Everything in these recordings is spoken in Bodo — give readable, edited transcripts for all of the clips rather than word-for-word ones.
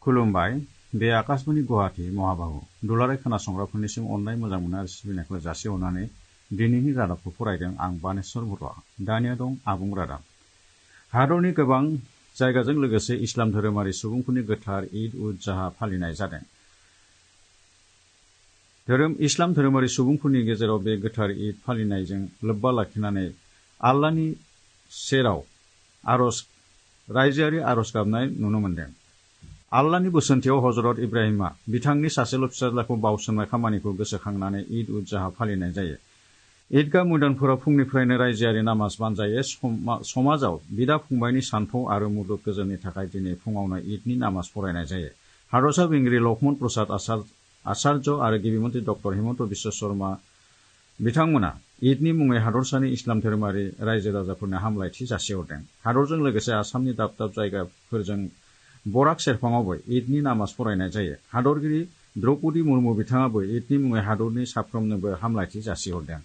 खुलुमबाय बे आकाशबाणी गुवाहाटी महाबाहु दुलाराय खोनासंग्राफोरनिसिम अननाय मोजां मोननाय आरो सिबिनायखौ जासिहरनानै दिनैनि रादाबखौ फरायदों आं बानेश्वर बर'आ। दानिया दं आबुं रादाब। हादरनि गोबां जायगाजों लोगोसे इस्लाम धोरोमारि सुबुंफोरनि गोथार ईद उज जाहा फालिनाय जादों। इस्लाम धोरोमारि सुबुंफोरनि गेजेराव बे गोथार ईद फालिनायजों लोब्बा लाखिनानै आल्लाहनि सेराव रायजोआरि आरज गाबनाय नुनो मोन्दों। आल्लाहनि बोसोनथियाव हजरत इब्राहिमा बिथांनि सासेल' फिसाज्लाखौ बावसोमनाय खामानिखौ गोसोखांनानै ईद उज जाहा फालिनाय जायो। ईदगाह मैदानफोराव फुंनिफ्रायनो रायजोआरि नामाज बानजायो। समाजाव बिदा फंबायनि सानथौ आरो मुलुग गोजोननि थाखाय दिनै फुङावनो ईदनि नामाज फरायनाय जायो। हादरसा बेंगिरि लक्ष्मण प्रसाद आचार्य आरो गिबि मन्थ्रि डक्टर हिमन्त बिश्व शर्मा बिथांमोना ईदनि मुङै हादरसानि इस्लाम धोरोमारि रायजो राजाफोरनो हामलायथि जासिहरदों। हादरजों लोगोसे आसामनि दाब दाब जायगाफोरजों बराक सेरफाङावबो ईदनि नामाज फरायनाय जायो। हादरगिरि द्रौपदी मुर्मु बिथाङाबो ईदनि मुङै हादरनि साफ्रोमनोबो हामलायथि जासिहरदों।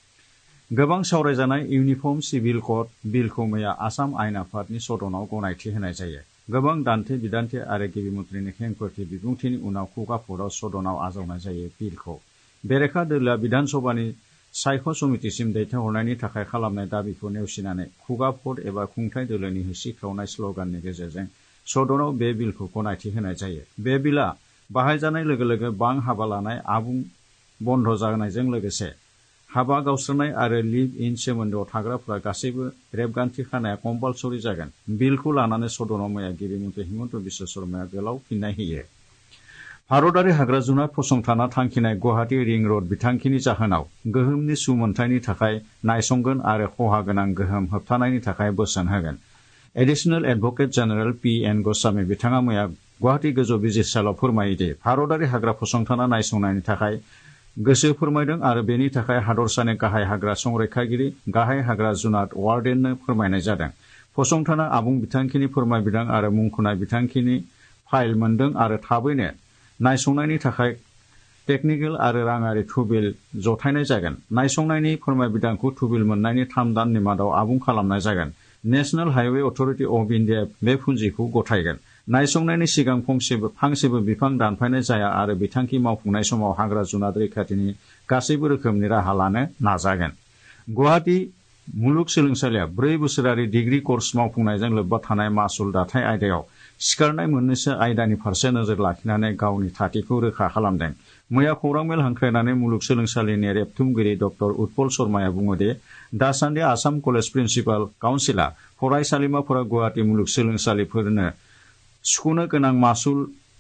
गोबां सावरायजानाय इउनिफर्म सिभिल क'ड बिलखौ मैया आसाम आयेन आफादनि सदनाव गनायथि होनाय जायो। गोबां दान्थे बिदान्थे आरो गिबि मन्थ्रिनि खेंफोरथि बिबुंथिनि उनाव खुगा भटआव सदनाव आजावनाय जायो। बिलखौ बेरेखा दोलोआ बिधान सभानि सायख' समितिसिम दैथायहरनायनि थाखाय खालामनाय दाबिखौ नेवसिनानै खुगा भट एबा खुंथाय दोलोनि होसिख्रावनाय स्ल'गाननि गेजेरजों सदनाव बे बिलखौ गनायथि होनाय जायो। बे बिलआ बाहायजानाय लोगो लोगो बां हाबा लानाय आबुं बन्द जानायजों लोगोसे हाबा गावस्रानाय आरो लिभ इन सोमोन्दोआव थाग्राफोरा गासैबो रेबगान्थि खानाया कम्पालसरि जागोन। बिलखौ लानानै सदनाव मैया गिबि मन्थ्रि हिमन्त बिश्व शर्माया गोलाव फिननाय होयो। भारतारि हाग्रा जुनार फसंथाना थांखिनाय गुवाहाटी रिं रड बिथांखिनि जाहोनाव गोहोमनि सुमोनथायनि थाखाय नायसंगोन आरो खहा गोनां गोहोम होबथानायनि थाखाय बोसोन होगोन। Additional advocate general P N. Goswami बिथाङा मैया गुवाहाटी गोजौ बिजिरसालियाव फोरमायो दि भारतारि हाग्रा फसंथाना नायसंनायनि थाखाय गोसो फोरमायदों आरो बेनि थाखाय हादरसानि गाहाय हाग्रा संरैखागिरि गाहाय हाग्रा जुनार वार्डेननो फोरमायनाय जादों। फसंथाना आबुं बिथांखिनि फोरमायबिदां आरो मुंख'नाय बिथांखिनि फाइल मोनदों आरो थाबैनो नायसंनायनि थाखाय टेकनिकेल आरो राङारि थुबिल जथायनाय जागोन। नायसंनायनि फोरमायबिदांखौ थुबिल मोननायनि 3 दाननि मादाव आबुं खालामनाय जागोन। National highway authority of India बे फुन्जिखौ गथायगोन। नायसंनायनि सिगां फांसेबो बिफां दानफायनाय जाया आरो बिथांखि मावफुंनाय समाव हाग्रा जुनार रैखाथिनि गासैबो रोखोमनि राहा लानो नाजागोन। गुवाहाटी मुलुगसोलोंसालिया 4 बोसोरारि डिग्री कर्स मावफुंनायजों लोब्बा थानाय मासुल दाथाय आयदायाव सिखारनाय मोननैसो आयदानि फारसे नोजोर लाखिनानै गावनि थाथिखौ रोखा खालामदों। मैया खौरांमेल हांख्रायनानै मुलुगसोलोंसालिनि रेबथुमगिरि डक्टर उत्पल शर्माया बुङो दि दासान्दि आसाम कलेज प्रिन्सिपाल काउन्सिलआ फरायसालिमाफोरा गुवाहाटी मुलुगसोलोंसालिफोरनो सुख'नो गोनां मासुल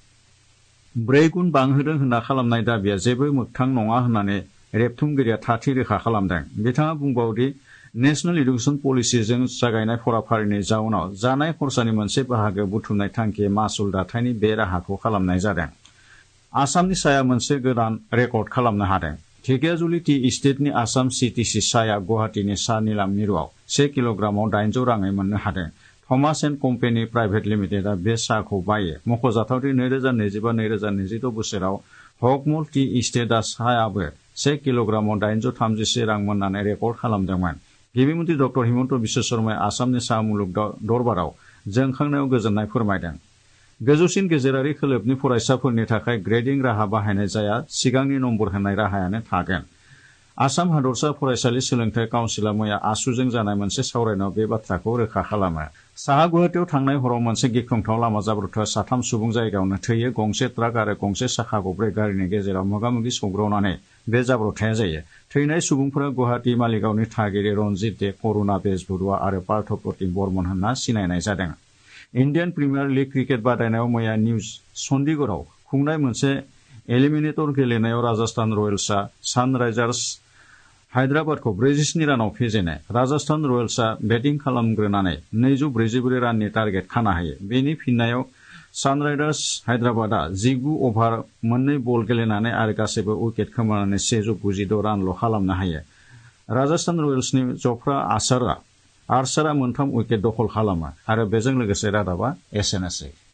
4 गुन बांहोदों होनना खालामनाय दाबिया जेबो मोगथां नङा होननानै रेबथुमगिरिया थाथि रोखा खालामदों। बिथाङा बुंबावदि नेशनेल एडुकेशन पलिसिजों जागायनाय फराफारिनि जाउनाव जानाय खरसानि मोनसे बाहागो बुथुमनाय थांखि मासुल दाथायनि बे राहाखौ खालामनाय जादों। आसामनि साया मोनसे गोदान रेकर्ड खालामनो हादों। धेकियाजुलि टि इस्टेटनि आसाम सिटिसि साया गुवाहाटीनि सा निलाम मिरुआव 1 किल'ग्रामाव 800 राङै मोननो हादों। थमास एन्ड कम्पेनि प्राइभेट लिमिटेडआ बे साहाखौ बायो। मख'जाथावदि 2025-2026 बोसोराव हकमुल टि इस्टेटआ सायाबो 1 किल'ग्रामाव 831 रां मोननानै रेकर्ड खालामदोंमोन। गिबि मन्थ्रि डक्टर हिमन्त बिश्व शर्माया आसामनि साहा मुलुग दरबाराव जोंखांनायाव गोजोननाय फोरमायदों। गोजौसिन गेजेरारि खोलोबनि फरायसाफोरनि थाखाय ग्रेडिं राहा बाहायनाय जाया, सिगांनि नम्बर होनाय राहायानो थागोन। आसाम हादरसा फरायसालि सोलोंथाइ काउन्सिलआ मैया आसुजों जानाय मोनसे सावरायनायाव बे बाथ्राखौ रोखा खालामो। साहा गुवाहाटीयाव थांनाय हराव मोनसे गिख्रंथाव लामा जाब्रबथायाव 3 सुबुं जायगायावनो थैयो। गंसे ट्राक आरो गंसे साखा खबब्रै गारिनि गेजेराव मोगा-मोगि सौग्रावनानै बे जाब्रबथाया जायो। थैनाय सुबुंफोरा गुवाहाटी मालिगावनि थागिरि रनजित दे, करुणा बेजबरुवा आरो पार्थ प्रतिम बर्मन होनना सिनायनाय जादों। इन्डियान प्रिमियार लिग क्रिकेट बादायनायाव मैया निउ चन्डीगढ़आव खुंनाय मोनसे एलिमिनेटर गेलेनायाव राजस्थान रयेल्सआ सानराइजार्स हायद्राबादखौ 47 रानाव फेजेनो। राजस्थान रयेल्सआ बेटिं खालामग्रोनानै 244 राननि टार्गेट खाना होयो। बेनि फिननायाव सानराइजार्स हायद्राबादआ 19 अभार 2 बल गेलेनानै आरो गासैबो उइकेट खोमानानै 196 रानल' खालामनो हायो। राजस्थान रयेल्सनि जफ्रा आर्चारआ 3 उइकेट दखल खालामो। आरो बेजों लोगोसे रादाबा एसेनोसै।